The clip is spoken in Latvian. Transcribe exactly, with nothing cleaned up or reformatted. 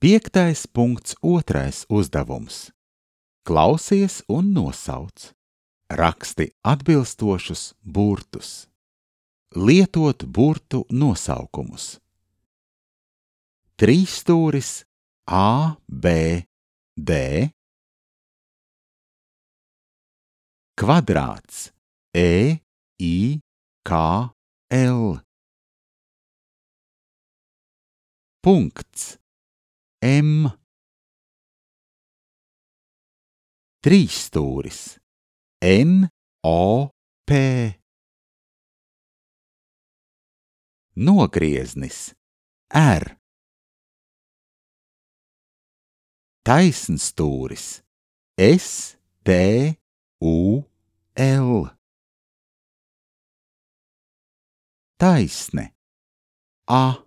Piektais punkts, otrais uzdevums. Klausies un nosauc. Raksti atbilstošus burtus. Lietot burtu nosaukumus. Trīsstūris A, B, D. Kvadrāts E, I, K, L. Punkts M. Trīsstūris N, O, P. Nogrieznis R. Taisnstūris S, T, U, L. Taisne A.